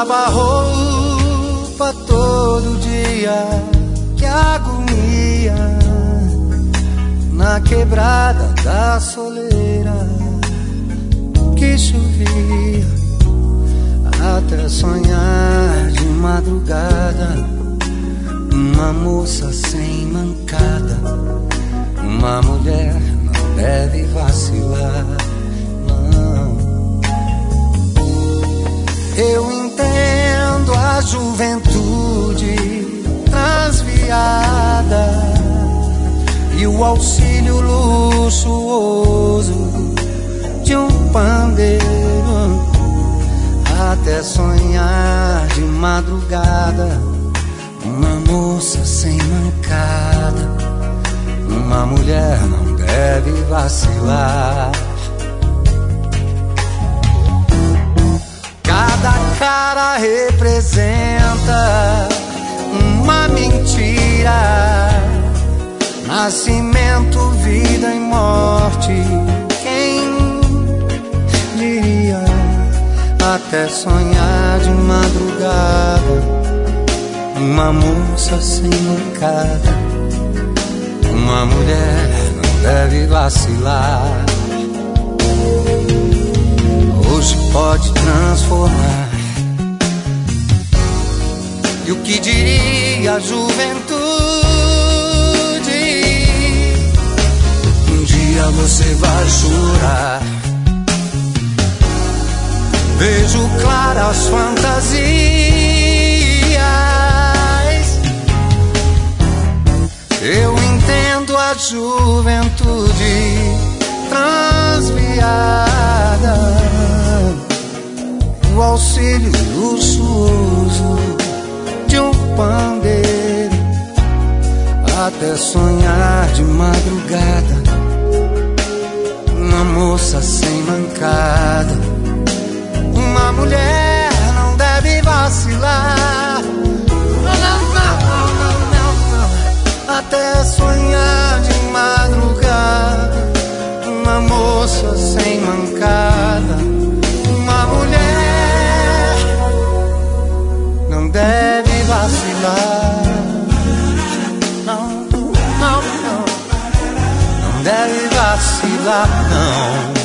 lava roupa todo dia, que agonia. Na quebrada da soleira que chovia, até sonhar de madrugada. Uma moça sem mancada, uma mulher não deve vacilar, não. Eu entendo a juventude transviada e o auxílio luxuoso de um pandeiro, até sonhar de madrugada. Uma moça sem mancada, uma mulher não deve vacilar. Cada cara representa uma mentira. Nascimento, vida e morte, quem diria? Até sonhar de madrugada. Uma moça sem mancada, uma mulher não deve vacilar. Hoje pode transformar. E o que diria a juventude? Um dia você vai chorar. Vejo claras fantasias. Eu entendo a juventude transviada, o auxílio luxuoso de um pandeiro, até sonhar de madrugada. Uma moça sem mancada, uma mulher não deve vacilar. Até sonhar de madrugada. Uma moça sem mancada, uma mulher não deve vacilar. Não, não, não, não deve vacilar, não.